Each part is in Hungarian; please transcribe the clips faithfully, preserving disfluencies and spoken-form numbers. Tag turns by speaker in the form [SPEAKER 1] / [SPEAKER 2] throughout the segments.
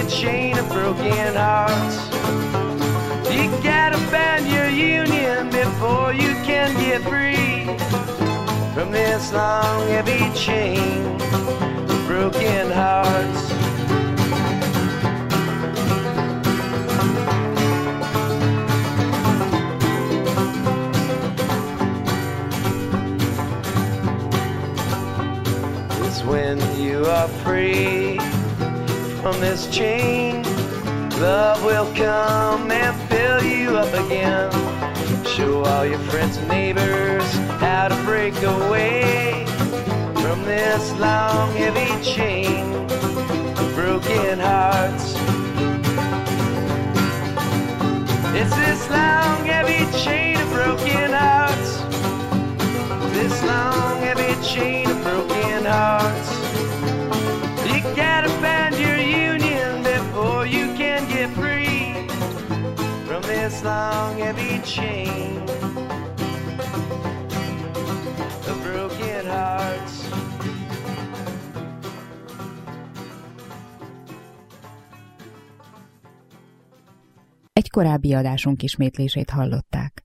[SPEAKER 1] chain of broken hearts. You gotta bend your union before you can get free from this long, heavy chain of broken hearts. It's when you are free from this chain, love will come and fill you up again. Show all your friends and neighbors how to break away from this long, heavy chain of broken hearts. It's this long, heavy chain of broken hearts. This long, heavy chain of broken hearts. You gotta bend your union before you can get free from this long, heavy chain of broken hearts.
[SPEAKER 2] Egy korábbi adásunk ismétlését hallották.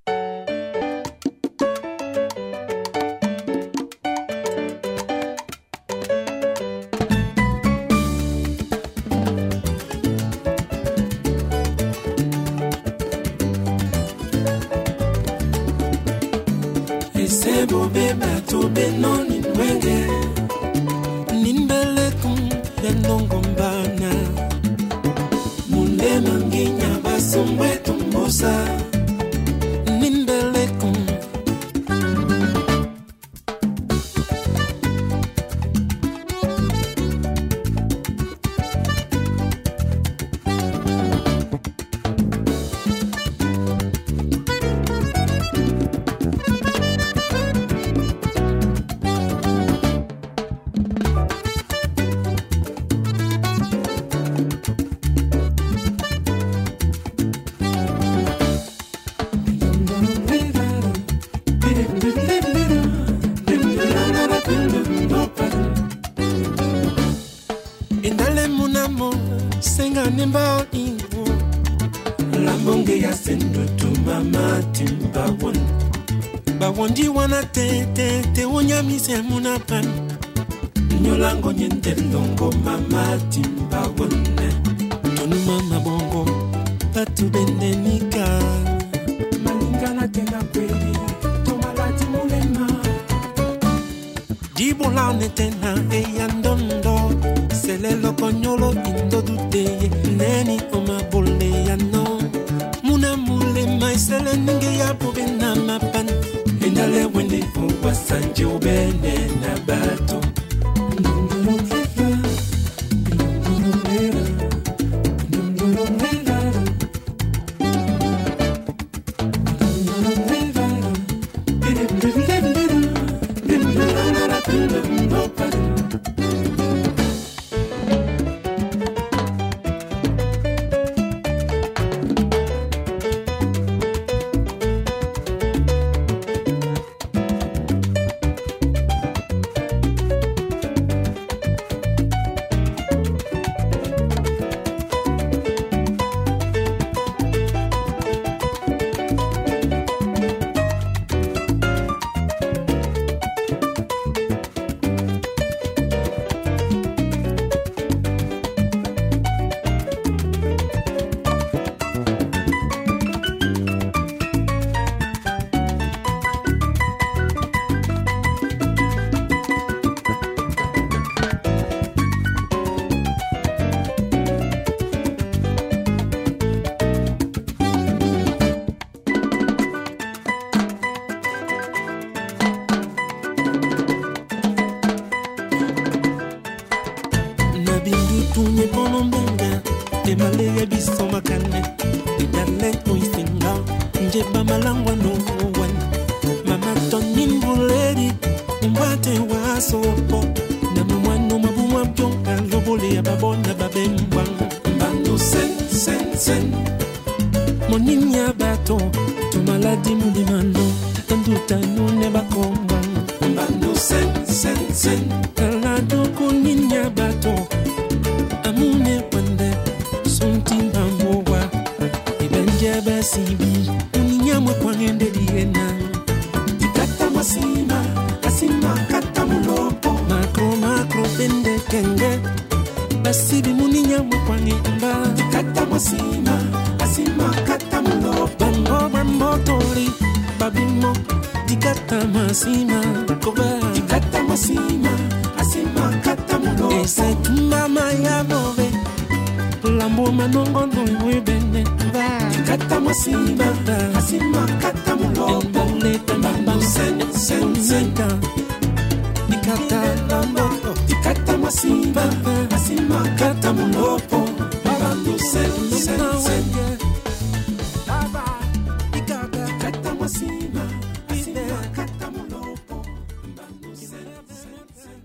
[SPEAKER 3] masibi uninyamwe kwangende diena tikata masima asima kata mulopo makro makro bende kenge basibi muninyamwe kwangenda tikata masima asima kata mulopo bambo bambo tori babimo tikata masima koba tikata masima asima kata mulopo ese mama ya bove lambo manongo no webene tikata masima asima kata mulopo neta mama sen sen sen tikata lambo tikata masima asima kata mulopo bando sen sen sen baba tikata kata masima asima kata mulopo bando sen sen sen.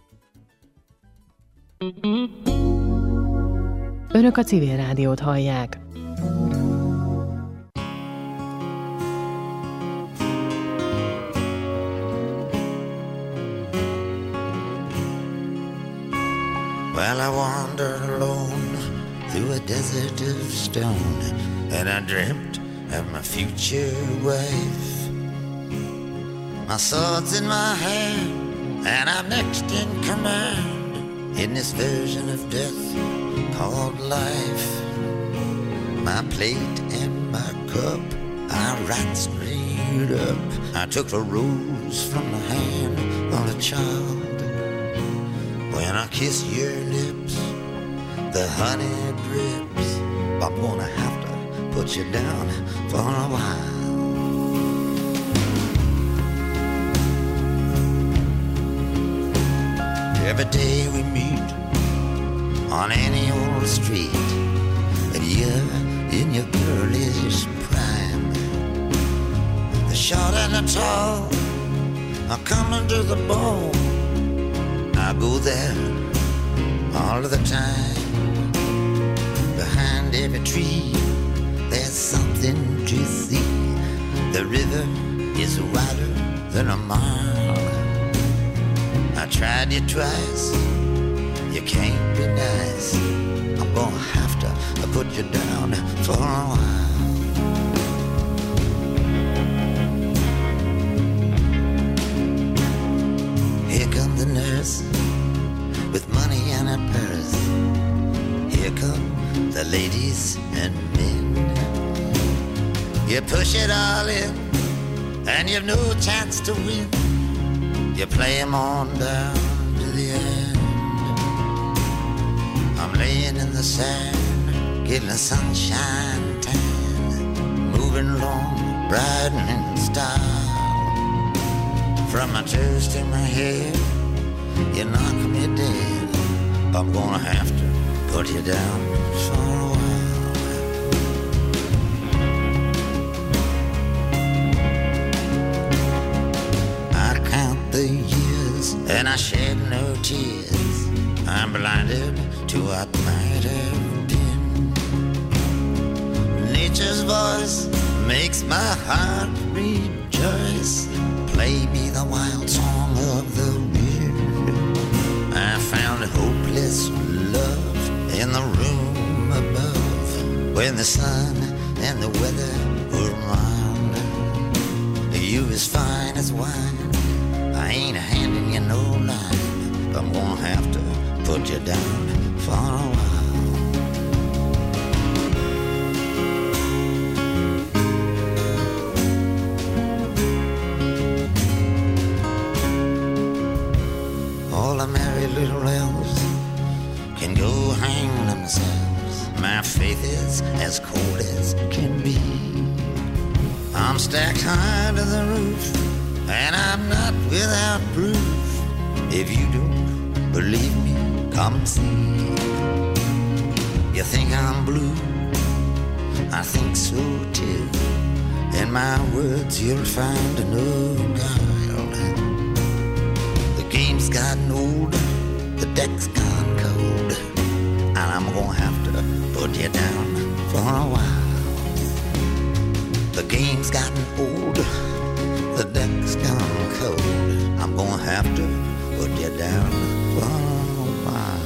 [SPEAKER 4] Önök a Civil Rádiót hallják.
[SPEAKER 5] Well, I wandered alone through a desert of stone, and I dreamt of my future wife. My sword's in my hand, and I'm next in command in this version of death called life. My plate and my cup I right straight up. I took the rose from the hand of a child. When I kiss your lips, the honey drips. I'm gonna have to put you down for a while. Every day we meet on any old street, and you're in your girlish prime. The short and the tall are coming to the ball. I go there all of the time. Behind every tree there's something to see. The river is wider than a mile. I tried you twice, you can't be nice. I'm gonna have to put you down for a while. Here comes the nurse with money in her purse. Here come the ladies and men. You push it all in and you've no chance to win. You play 'em on down to the end. I'm laying in the sand, getting the sunshine tan, moving along, riding in style. From my toes to my head, you knock me dead. I'm gonna have to put you down for a while. I count the years and I shed no tears. I'm blinded to what might have been. Nature's voice makes my heart rejoice. Play me the wild song of the wind. I found hopeless love in the room above, when the sun and the weather were mild. You as fine as wine, I ain't handing you no line. I'm gonna have to put you down for a while. All the merry little elves can go hang themselves. My faith is as cold as can be. I'm stacked high to the roof, and I'm not without proof. If you don't believe me, come see. You think I'm blue? I think so too. In my words you'll find no guile. The game's gotten old, the deck's gone cold, and I'm gonna have to put you down for a while. The game's gotten old, the deck's gone cold, I'm gonna have to put you down for a while.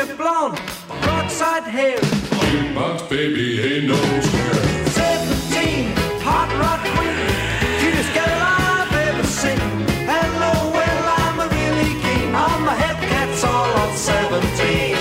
[SPEAKER 6] your blonde, peroxide hair.
[SPEAKER 7] Jukebox baby ain't no square.
[SPEAKER 6] Seventeen, hot rod queen, cutest girl I've ever seen. Hello, well I'm a really keen on the head cats all of seventeen.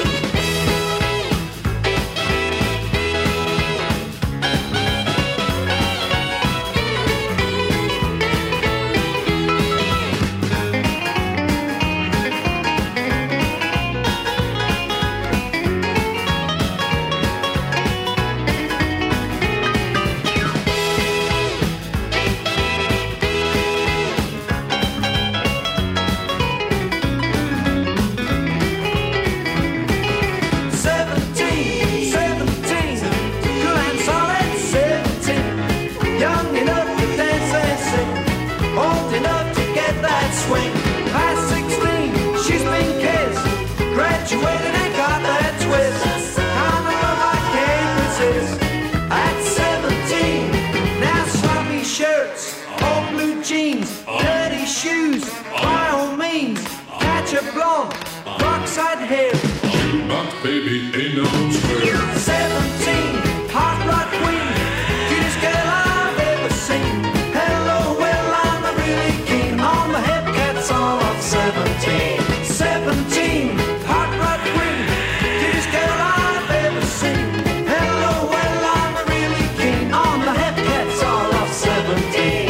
[SPEAKER 7] Baby, ain't no square.
[SPEAKER 6] Seventeen, hot rod queen, cutest girl I've ever seen. Hello, well I'm a really keen on the head cats all of seventeen. Seventeen, hot rod queen, cutest girl I've ever seen. Hello, well I'm a really keen on the head cats all of seventeen.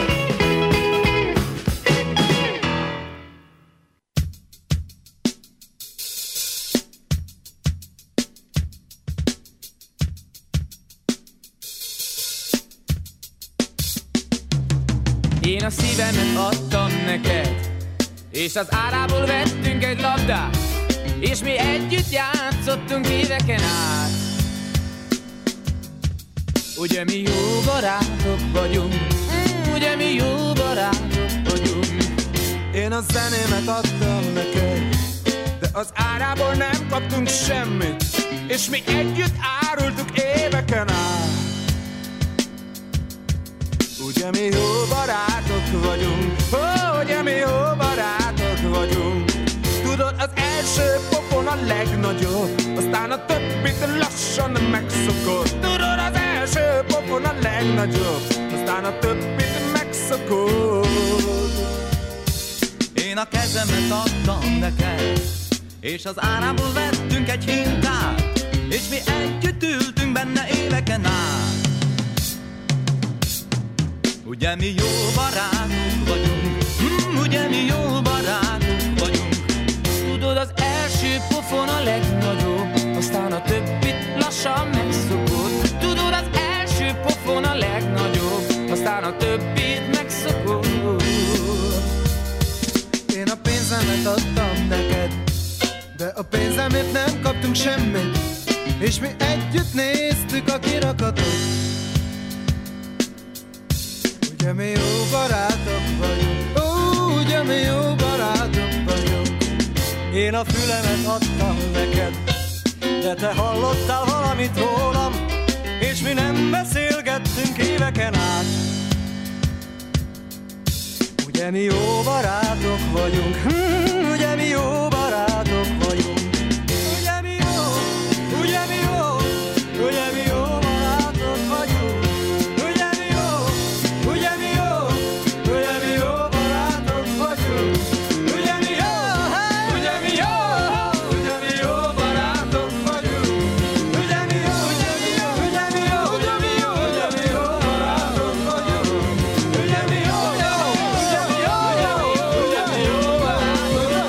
[SPEAKER 8] Én a szívemet adtam neked, és az árából vettünk egy labdát, és mi együtt játszottunk éveken át. Ugye mi jó barátok vagyunk, mm, ugye mi jó barátok vagyunk.
[SPEAKER 9] Én a zenémet adtam neked, de az árából nem kaptunk semmit, és mi együtt árultuk éveken át. Ugye mi jó barátok vagyunk, ó, ugye mi jó barátok vagyunk. Tudod, az első pofon a legnagyobb, aztán a többit lassan megszokod. Tudod, az első pofon a legnagyobb, aztán a többit megszokod.
[SPEAKER 10] Én a kezemet adtam neked, és az árából vettünk egy hintát, és mi együtt ültünk benne éveken át. Ugye mi jó barátok vagyunk, mm, ugye mi jó barátok vagyunk.
[SPEAKER 8] Tudod, az első pofon a legnagyobb, aztán a többit lassan megszokod. Tudod, az első pofon a legnagyobb, aztán a többit megszokod.
[SPEAKER 9] Én a pénzemet adtam neked, de a pénzemért nem kaptunk semmit, és mi együtt néztük a kirakatot. Ugye mi jó barátok vagyunk, ó, ugye mi jó barátok vagyunk. Én a fülemet adtam neked, de te hallottál valamit rólam, és mi nem beszélgettünk éveken át. Ugye mi jó barátok vagyunk, hm, ugye mi jó barátok vagyunk. Ugye mi jó, ugye mi jó, ugye mi jó barátok vagyunk. Ugye mi jó, ugye mi jó, ugye mi jó barátok vagyunk. Ugye mi jó, ugye mi jó, ugye mi jó barátok vagyunk. Ugye mi jó, ugye mi jó, ugye mi jó, ugye mi jó, ugye mi jó barátok vagyunk. Ugye mi jó, ugye mi jó, ugye mi jó, ugye mi jó barátok vagyunk.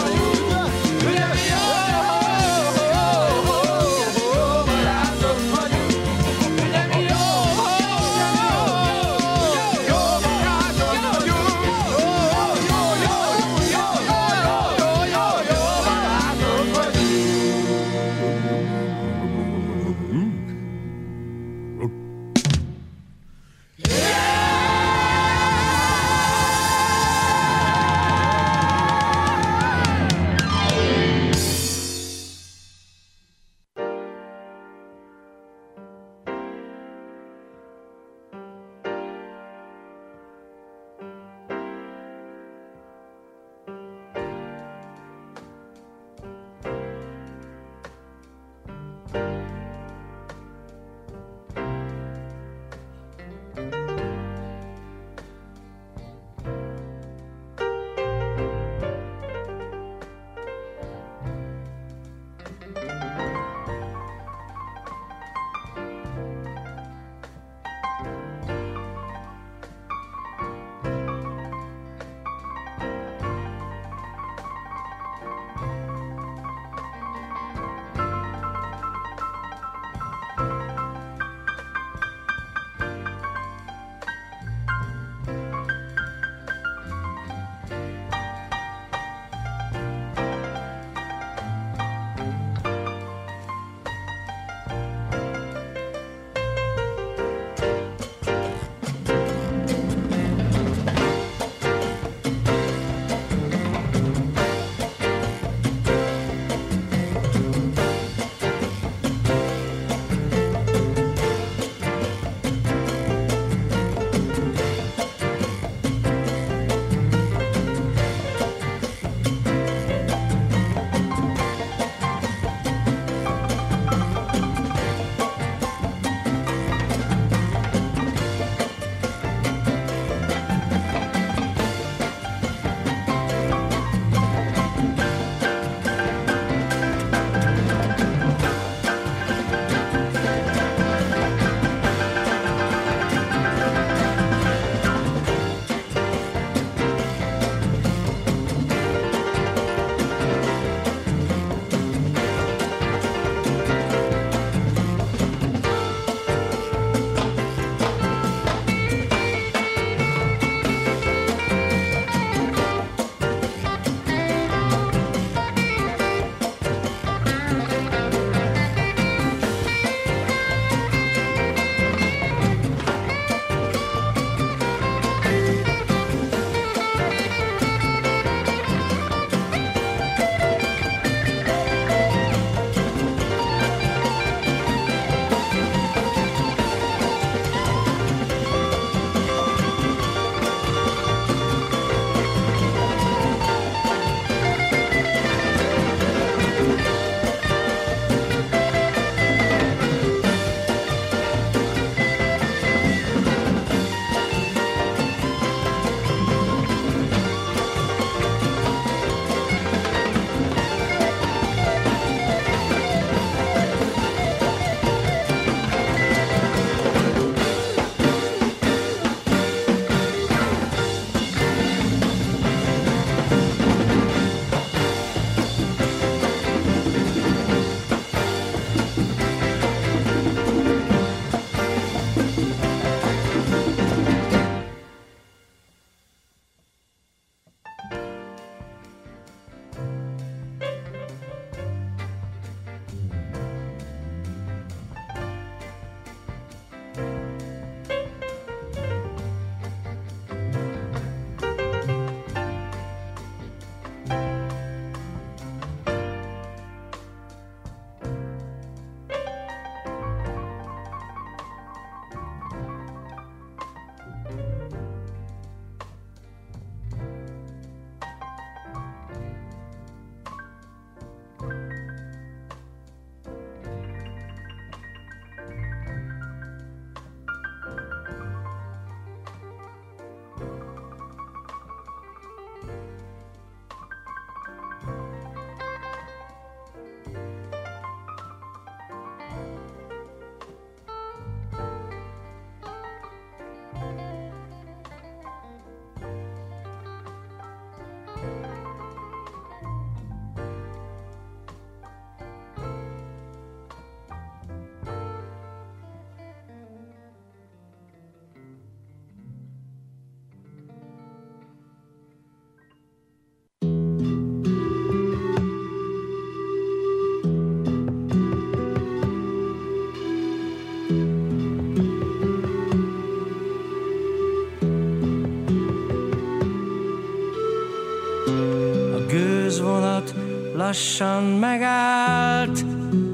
[SPEAKER 9] vonat lassan megállt.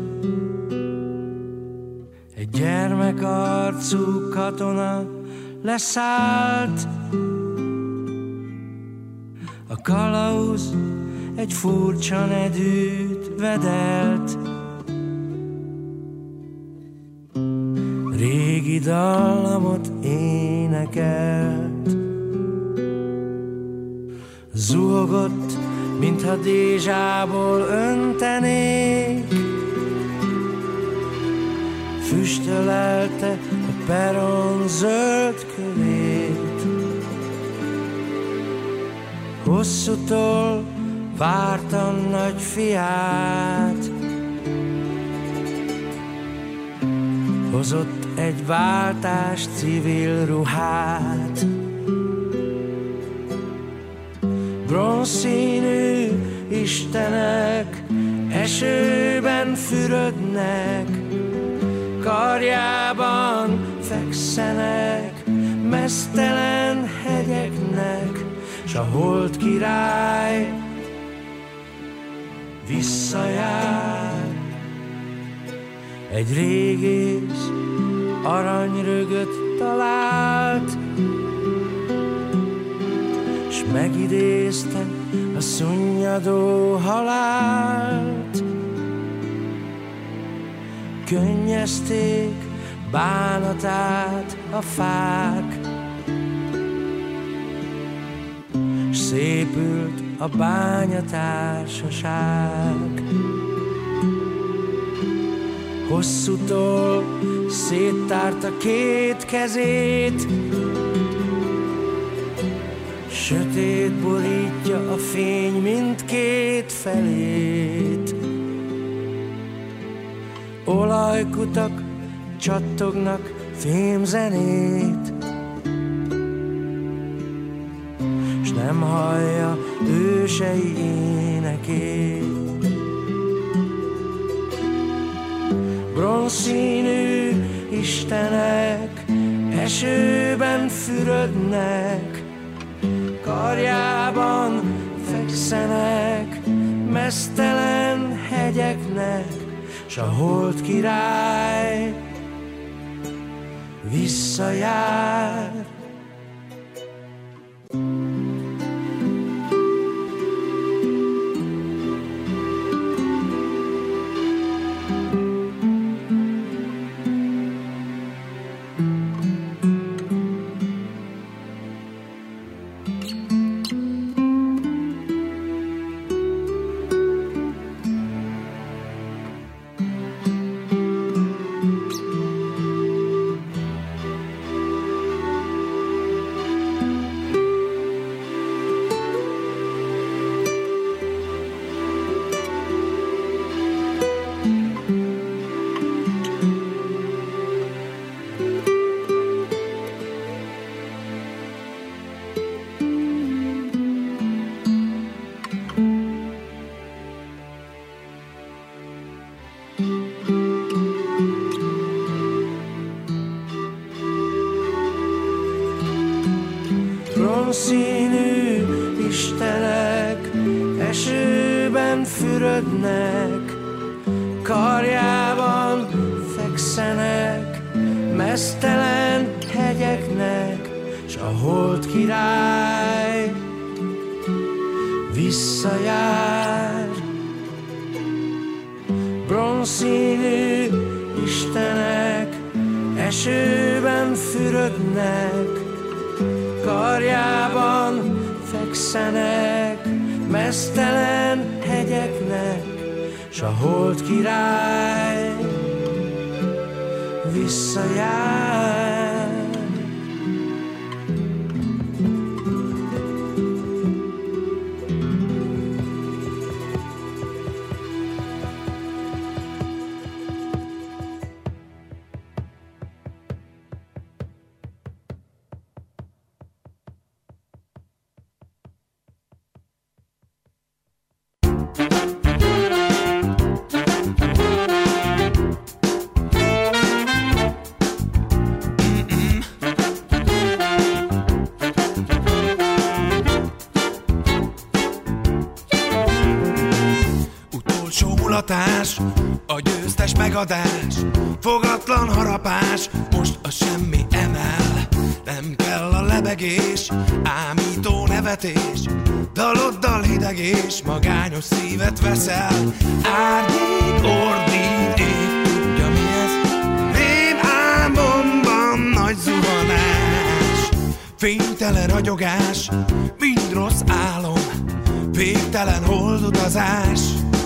[SPEAKER 9] Egy gyermekarcú katona leszállt. A kalauz egy furcsa nedűt vedelt. Régi dallamot énekelt. Zuhogott, mintha dézsából öntenék. Füstölelte a peron zöld kövét. Hosszú toll vártam nagy fiát. Hozott egy váltás civil ruhát. Bronzszínű istenek esőben fürödnek. Karjában fekszenek meztelen hegyeknek, s a hold király visszajár. Egy régész aranyrögöt talált, s megidézte a szunnyadó halált. Könnyezték bánatát a fák, s szépült a bányatársaság. Hosszú toll széttárta két kezét, sötét borítja a fény mindkét felét. Olajkutak csattognak fémzenét, s nem hallja ősei énekét. Bronzszínű istenek esőben fürödnek. Karjában fekszenek meztelen hegyeknek, s a hold király visszajár. Bronzszínű istenek esőben fürödnek. Karjában fekszenek meztelen hegyeknek, s a hold király visszajár. Bronzszínű istenek esőben fürödnek. Karjában fekszenek meztelen hegyeknek, s a hold király visszajár.
[SPEAKER 3] Mulatás, a győztes megadás, fogatlan harapás, most a semmi emel. Nem kell a lebegés, ámító nevetés, daloddal hideg és magányos szívet veszel. Árnyék, ordít, ég, tudja mi ez, rém álmomban nagy zuhanás. Fénytelen ragyogás, mind rossz álom, végtelen holdutazás.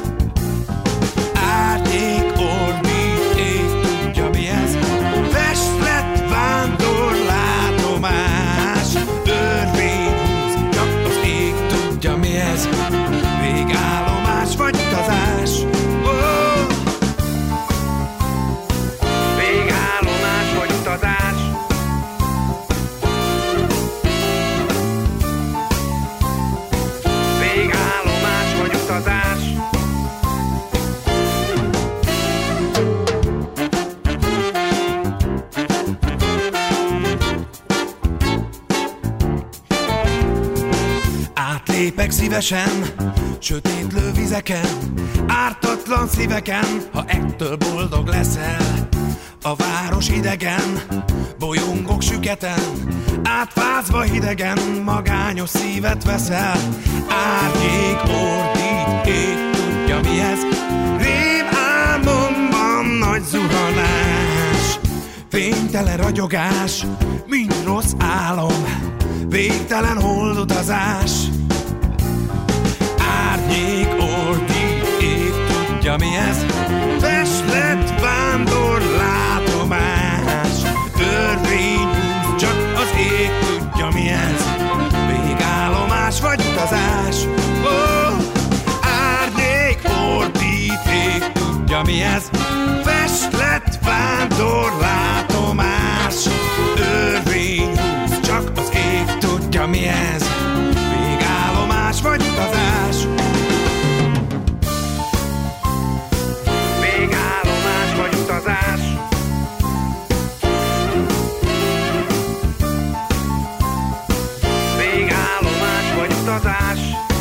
[SPEAKER 3] Árnyék, ordít, ég, tudja mi ez, festlet, vándor, látomás. Örvény húz, csak az ég tudja mi ez, végállomás vagy utazás. Oh!
[SPEAKER 1] Végállomás vagy utazás. Végállomás vagy utazás.
[SPEAKER 3] Átlépek szívesen, sötétlő vizeken, ártatlan szíveken, ha ettől boldog leszel. A város idegen, bolyongok süketen, átfázva hidegen, magányos szívet veszel. Árnyék, ordít, ég, tudja mi ez, rém álmomban nagy zuhanás. Fénytelen ragyogás, mind rossz álom, végtelen holdutazás. Árnyék, ordít, ég, tudja mi ez, festlet, vándor, látomás. Törvény húz, csak az ég tudja mi ez, végállomás vagy utazás. Oh! Árnyék, ordít, ég, tudja mi ez, festlet, vándor, látomás. Törvény húz, csak az ég tudja mi ez, végállomás vagy utazás.
[SPEAKER 1] Végállomás vagy utazás. Végállomás vagy utazás.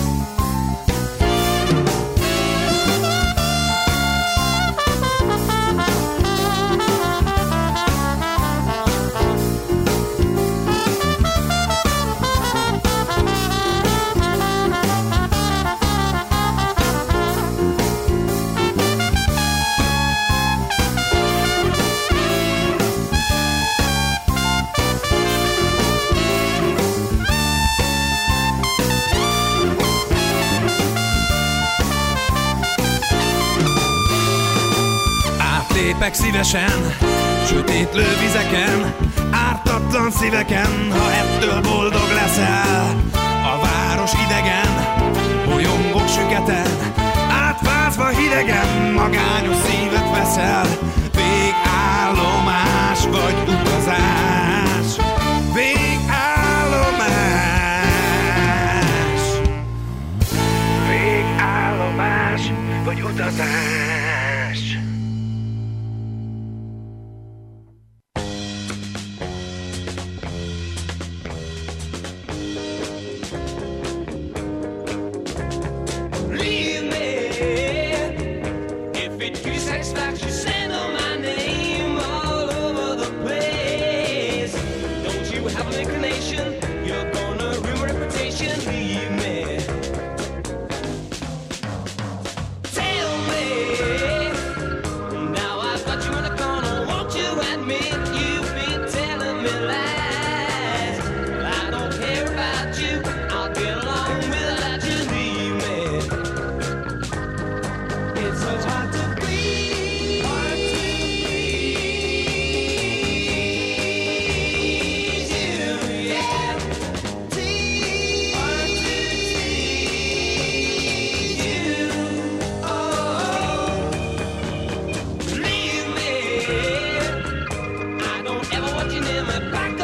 [SPEAKER 3] Lépek szívesen, sötétlő vizeken, ártatlan szíveken, ha ettől boldog leszel. A város idegen, bolyongok süketen, átfázva hidegen, magányos szívet veszel. Végállomás vagy utazás. Végállomás.
[SPEAKER 1] Végállomás vagy utazás. Back